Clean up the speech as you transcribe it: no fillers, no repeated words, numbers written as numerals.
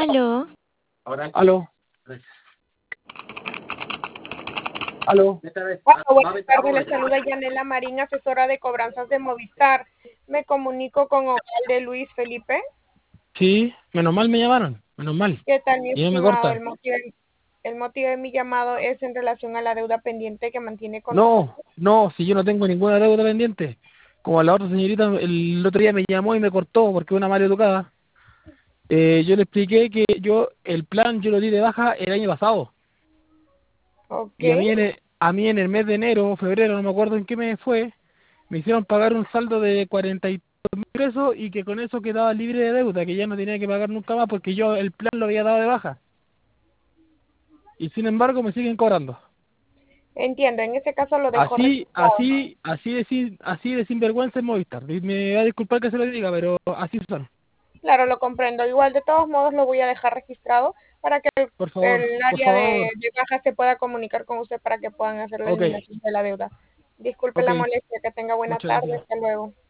Aló, Aló, aló. Hola, buenas tardes. Les saluda Yanela Marín, asesora de cobranzas de Movistar. Me comunico con Ovalde Luis Felipe. Sí, menos mal me llamaron, menos mal. ¿Qué tal, mi Y no me estimado? cortan. El motivo de mi llamado es en relación a la deuda pendiente que mantiene con No, nosotros. no, si yo no tengo ninguna deuda pendiente. Como la otra señorita el otro día me llamó y me cortó porque es una mal educada. Yo le expliqué que el plan yo lo di de baja el año pasado. Ok. Y a mí en el mes de enero o febrero, no me acuerdo en qué mes fue, me hicieron pagar un saldo de 42.000 pesos y que con eso quedaba libre de deuda, que ya no tenía que pagar nunca más porque yo el plan lo había dado de baja. Y sin embargo me siguen cobrando. Entiendo. En ese caso lo dejo Así, registrado. así, así de sinvergüenza es Movistar. Y me va a disculpar que se lo diga, pero así son. Claro, lo comprendo. Igual, de todos modos, lo voy a dejar registrado para que el Por área favor. de baja se pueda comunicar con usted para que puedan hacer la Ok, eliminación de la deuda. Disculpe ok. la molestia. Que tenga buena Muchas tarde. gracias. Hasta luego.